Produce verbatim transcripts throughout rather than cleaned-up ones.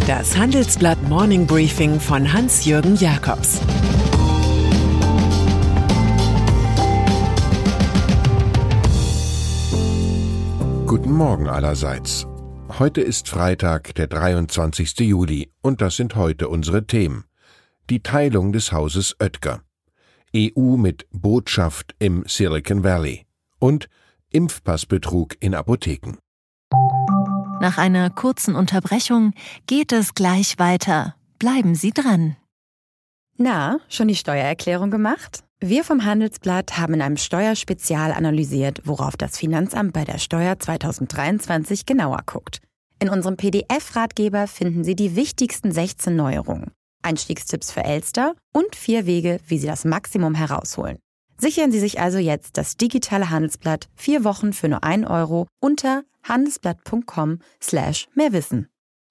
Das Handelsblatt Morning Briefing von Hans-Jürgen Jakobs. Guten Morgen allerseits. Heute ist Freitag, der dreiundzwanzigste Juli, und das sind heute unsere Themen. Die Teilung des Hauses Oetker, E U mit Botschaft im Silicon Valley und Impfpassbetrug in Apotheken. Nach einer kurzen Unterbrechung geht es gleich weiter. Bleiben Sie dran. Na, schon die Steuererklärung gemacht? Wir vom Handelsblatt haben in einem Steuerspezial analysiert, worauf das Finanzamt bei der Steuer zweitausenddreiundzwanzig genauer guckt. In unserem P D F-Ratgeber finden Sie die wichtigsten sechzehn Neuerungen, Einstiegstipps für Elster und vier Wege, wie Sie das Maximum herausholen. Sichern Sie sich also jetzt das digitale Handelsblatt vier Wochen für nur ein Euro unter handelsblatt.com slash mehrwissen.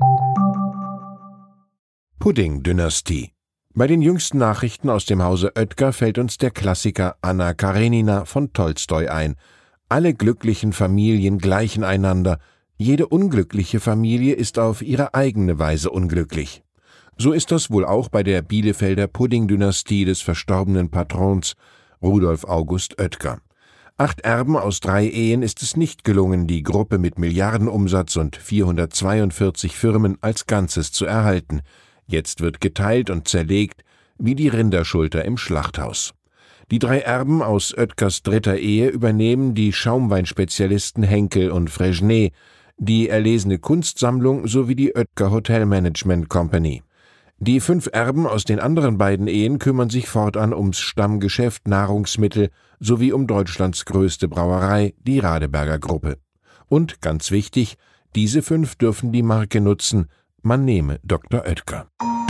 Pudding-Dynastie. Bei den jüngsten Nachrichten aus dem Hause Oetker fällt uns der Klassiker Anna Karenina von Tolstoi ein. Alle glücklichen Familien gleichen einander. Jede unglückliche Familie ist auf ihre eigene Weise unglücklich. So ist das wohl auch bei der Bielefelder Pudding-Dynastie des verstorbenen Patrons Rudolf August Oetker. Acht Erben aus drei Ehen ist es nicht gelungen, die Gruppe mit Milliardenumsatz und vierhundertzweiundvierzig Firmen als Ganzes zu erhalten. Jetzt wird geteilt und zerlegt, wie die Rinderschulter im Schlachthaus. Die drei Erben aus Oetkers dritter Ehe übernehmen die Schaumweinspezialisten Henkel und Fresnay, die erlesene Kunstsammlung sowie die Oetker Hotel Management Company. Die fünf Erben aus den anderen beiden Ehen kümmern sich fortan ums Stammgeschäft Nahrungsmittel sowie um Deutschlands größte Brauerei, die Radeberger Gruppe. Und, ganz wichtig, diese fünf dürfen die Marke nutzen, man nehme Doktor Oetker.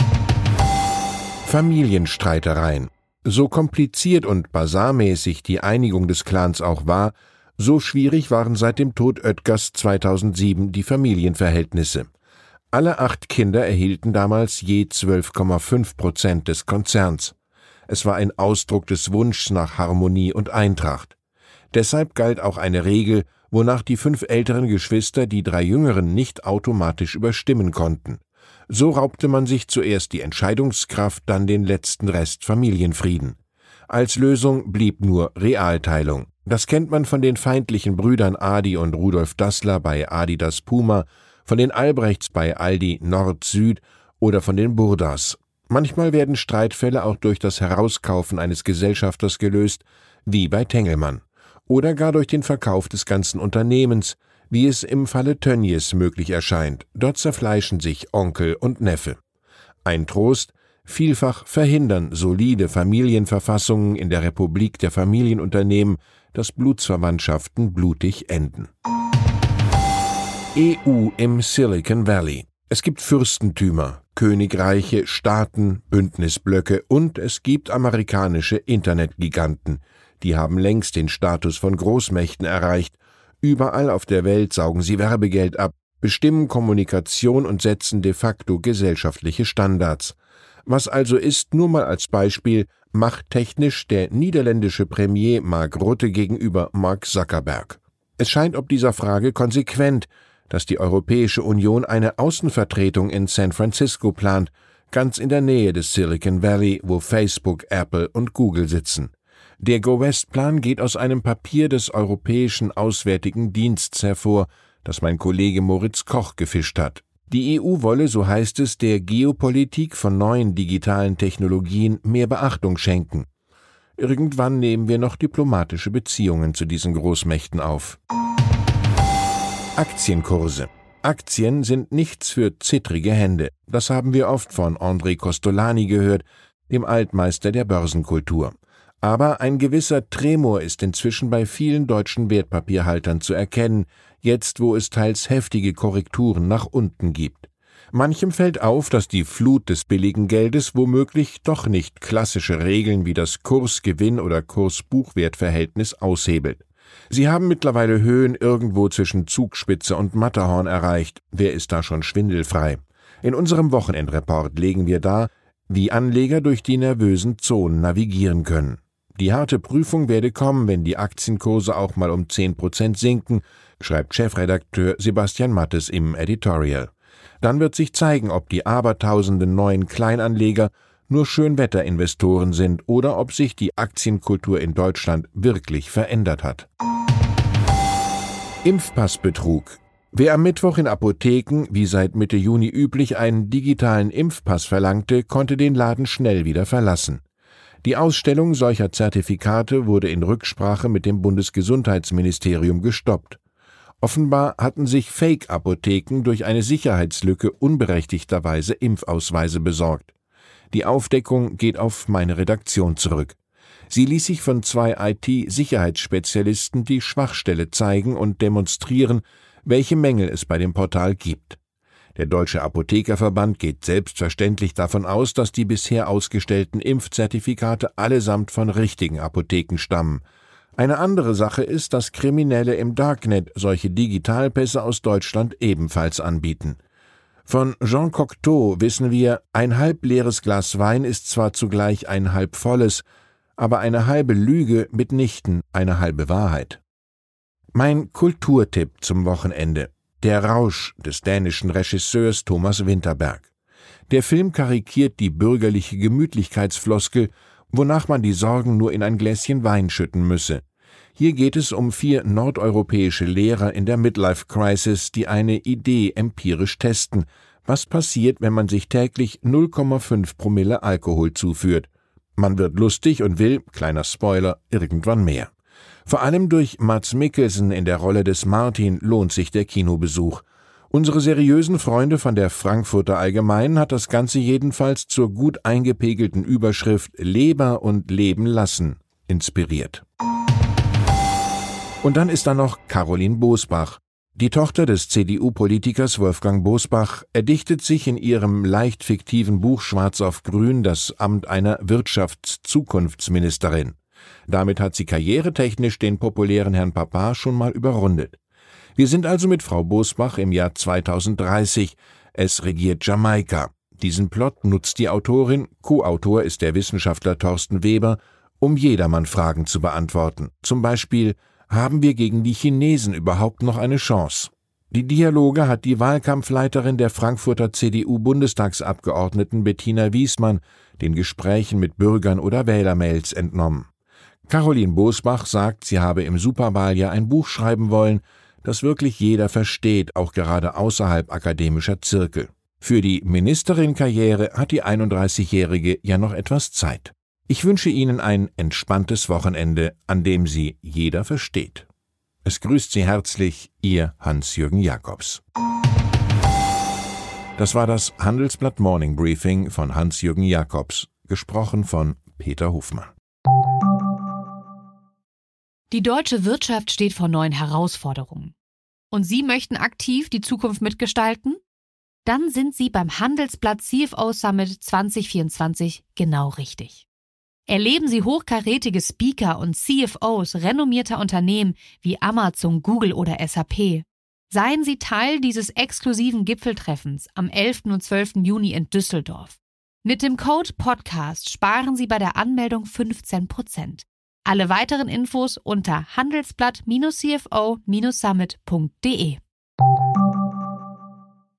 Familienstreitereien. So kompliziert und basarmäßig die Einigung des Clans auch war, so schwierig waren seit dem Tod Oetkers zweitausendsieben die Familienverhältnisse. Alle acht Kinder erhielten damals je zwölf Komma fünf Prozent des Konzerns. Es war ein Ausdruck des Wunschs nach Harmonie und Eintracht. Deshalb galt auch eine Regel, wonach die fünf älteren Geschwister die drei jüngeren nicht automatisch überstimmen konnten. So raubte man sich zuerst die Entscheidungskraft, dann den letzten Rest Familienfrieden. Als Lösung blieb nur Realteilung. Das kennt man von den feindlichen Brüdern Adi und Rudolf Dassler bei Adidas Puma, von den Albrechts bei Aldi Nord-Süd oder von den Burdas. Manchmal werden Streitfälle auch durch das Herauskaufen eines Gesellschafters gelöst, wie bei Tengelmann. Oder gar durch den Verkauf des ganzen Unternehmens, wie es im Falle Tönnies möglich erscheint. Dort zerfleischen sich Onkel und Neffe. Ein Trost: Vielfach verhindern solide Familienverfassungen in der Republik der Familienunternehmen, dass Blutsverwandtschaften blutig enden. E U im Silicon Valley. Es gibt Fürstentümer, Königreiche, Staaten, Bündnisblöcke und es gibt amerikanische Internetgiganten. Die haben längst den Status von Großmächten erreicht. Überall auf der Welt saugen sie Werbegeld ab, bestimmen Kommunikation und setzen de facto gesellschaftliche Standards. Was also ist, nur mal als Beispiel, machttechnisch der niederländische Premier Mark Rutte gegenüber Mark Zuckerberg. Es scheint ob dieser Frage konsequent, dass die Europäische Union eine Außenvertretung in San Francisco plant, ganz in der Nähe des Silicon Valley, wo Facebook, Apple und Google sitzen. Der Go-West-Plan geht aus einem Papier des Europäischen Auswärtigen Dienstes hervor, das mein Kollege Moritz Koch gefischt hat. Die E U wolle, so heißt es, der Geopolitik von neuen digitalen Technologien mehr Beachtung schenken. Irgendwann nehmen wir noch diplomatische Beziehungen zu diesen Großmächten auf. Aktienkurse. Aktien sind nichts für zittrige Hände. Das haben wir oft von André Kostolany gehört, dem Altmeister der Börsenkultur. Aber ein gewisser Tremor ist inzwischen bei vielen deutschen Wertpapierhaltern zu erkennen, jetzt wo es teils heftige Korrekturen nach unten gibt. Manchem fällt auf, dass die Flut des billigen Geldes womöglich doch nicht klassische Regeln wie das Kursgewinn- oder Kurs-Buchwert-Verhältnis aushebelt. Sie haben mittlerweile Höhen irgendwo zwischen Zugspitze und Matterhorn erreicht. Wer ist da schon schwindelfrei? In unserem Wochenendreport legen wir dar, wie Anleger durch die nervösen Zonen navigieren können. Die harte Prüfung werde kommen, wenn die Aktienkurse auch mal um zehn Prozent sinken, schreibt Chefredakteur Sebastian Mattes im Editorial. Dann wird sich zeigen, ob die abertausenden neuen Kleinanleger nur Schönwetterinvestoren sind oder ob sich die Aktienkultur in Deutschland wirklich verändert hat. Impfpassbetrug. Wer am Mittwoch in Apotheken, wie seit Mitte Juni üblich, einen digitalen Impfpass verlangte, konnte den Laden schnell wieder verlassen. Die Ausstellung solcher Zertifikate wurde in Rücksprache mit dem Bundesgesundheitsministerium gestoppt. Offenbar hatten sich Fake-Apotheken durch eine Sicherheitslücke unberechtigterweise Impfausweise besorgt. Die Aufdeckung geht auf meine Redaktion zurück. Sie ließ sich von zwei I T-Sicherheitsspezialisten die Schwachstelle zeigen und demonstrieren, welche Mängel es bei dem Portal gibt. Der Deutsche Apothekerverband geht selbstverständlich davon aus, dass die bisher ausgestellten Impfzertifikate allesamt von richtigen Apotheken stammen. Eine andere Sache ist, dass Kriminelle im Darknet solche Digitalpässe aus Deutschland ebenfalls anbieten. Von Jean Cocteau wissen wir, ein halb leeres Glas Wein ist zwar zugleich ein halb volles, aber eine halbe Lüge mitnichten eine halbe Wahrheit. Mein Kulturtipp zum Wochenende: Der Rausch des dänischen Regisseurs Thomas Vinterberg. Der Film karikiert die bürgerliche Gemütlichkeitsfloskel, wonach man die Sorgen nur in ein Gläschen Wein schütten müsse. Hier geht es um vier nordeuropäische Lehrer in der Midlife-Crisis, die eine Idee empirisch testen. Was passiert, wenn man sich täglich null Komma fünf Promille Alkohol zuführt? Man wird lustig und will, kleiner Spoiler, irgendwann mehr. Vor allem durch Mads Mikkelsen in der Rolle des Martin lohnt sich der Kinobesuch. Unsere seriösen Freunde von der Frankfurter Allgemeinen hat das Ganze jedenfalls zur gut eingepegelten Überschrift »Leber und Leben lassen« inspiriert. Und dann ist da noch Caroline Bosbach. Die Tochter des C D U-Politikers Wolfgang Bosbach erdichtet sich in ihrem leicht fiktiven Buch Schwarz auf Grün das Amt einer Wirtschaftszukunftsministerin. Damit hat sie karrieretechnisch den populären Herrn Papa schon mal überrundet. Wir sind also mit Frau Bosbach im Jahr zweitausenddreißig. Es regiert Jamaika. Diesen Plot nutzt die Autorin, Co-Autor ist der Wissenschaftler Thorsten Weber, um jedermann Fragen zu beantworten. Zum Beispiel: Haben wir gegen die Chinesen überhaupt noch eine Chance? Die Dialoge hat die Wahlkampfleiterin der Frankfurter C D U-Bundestagsabgeordneten Bettina Wiesmann den Gesprächen mit Bürgern oder Wählermails entnommen. Caroline Bosbach sagt, sie habe im Superwahljahr ein Buch schreiben wollen, das wirklich jeder versteht, auch gerade außerhalb akademischer Zirkel. Für die Ministerin-Karriere hat die einunddreißigjährige ja noch etwas Zeit. Ich wünsche Ihnen ein entspanntes Wochenende, an dem Sie jeder versteht. Es grüßt Sie herzlich, Ihr Hans-Jürgen Jakobs. Das war das Handelsblatt Morning Briefing von Hans-Jürgen Jakobs, gesprochen von Peter Hofmann. Die deutsche Wirtschaft steht vor neuen Herausforderungen. Und Sie möchten aktiv die Zukunft mitgestalten? Dann sind Sie beim Handelsblatt C F O Summit zwanzig vierundzwanzig genau richtig. Erleben Sie hochkarätige Speaker und C F Os renommierter Unternehmen wie Amazon, Google oder S A P. Seien Sie Teil dieses exklusiven Gipfeltreffens am elften und zwölften Juni in Düsseldorf. Mit dem Code Podcast sparen Sie bei der Anmeldung fünfzehn Prozent. Alle weiteren Infos unter handelsblatt Bindestrich c f o Bindestrich summit punkt de.